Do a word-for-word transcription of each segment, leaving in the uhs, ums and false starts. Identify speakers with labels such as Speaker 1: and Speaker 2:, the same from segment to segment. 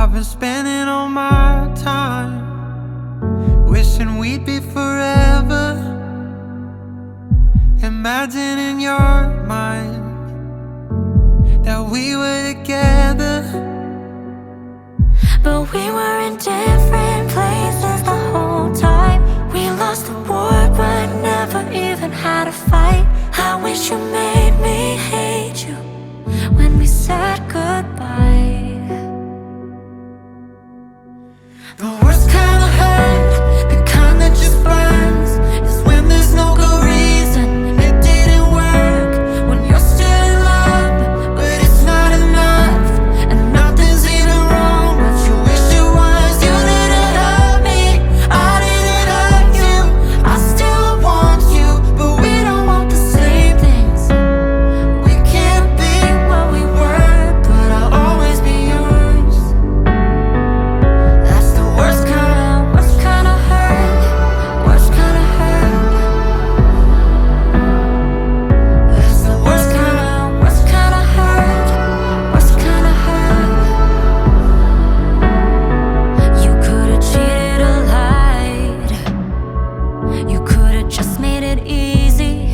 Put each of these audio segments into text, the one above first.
Speaker 1: I've been spending all my time wishing we'd be forever, imagining your mind that we were together.
Speaker 2: But we were in different places the whole time. We lost the war but never even had a fight. I wish you made me hate you when we said goodbye.
Speaker 1: The worst kind of hurt, the kind that just burns, is when there's no good reason it didn't work. When you're still in love, but it's not enough, and nothing's even wrong, but you wish it was. You didn't hurt me, I didn't hurt you. I still want you, but we don't want the same things. We can't be what we were, but I'll always be yours. That's the worst kind of, worst kind of hurt, worst kind of hurt. That's the worst kind of, worst kind of hurt, worst kind of hurt.
Speaker 2: You could've cheated or lied. You could've just made it easy.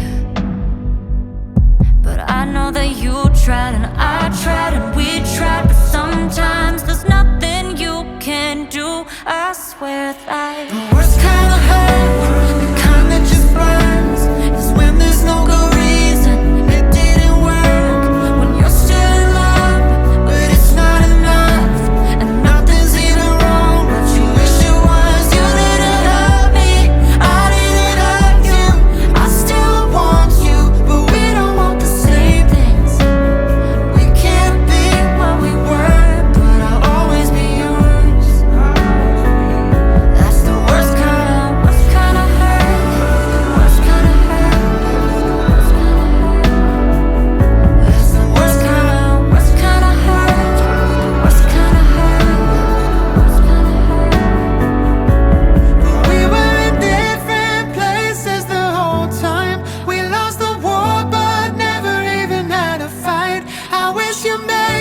Speaker 2: But I know that you tried and I tried and we tried. But sometimes there's nothing you can do. I swear that
Speaker 1: The worst kind of hurt, the kind that just burns, is when there's no good reason it didn't work. When you're still in love, but it's not enough, and nothing's even wrong, but you wish it was. You didn't hurt me, I didn't hurt you. I still want you, but we don't want the same things. We can't be what we were, but I'll always be yours. That's the worst kind of, worst kind of hurt, worst kind of hurt, worst kind of hurt. That's the worst kind of, worst kind of hurt, worst kind of hurt, worst kind of hurt. But we were in different places the whole time. We lost the war but never even had a fight. I wish you made